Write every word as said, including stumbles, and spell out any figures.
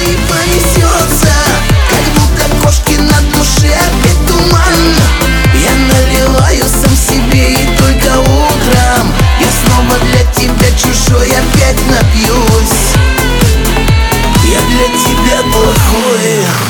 и понесется, как будто кошки на душе опять туман. Я наливаю сам себе и только утром я снова для тебя чужой опять напьюсь. Я для тебя плохой.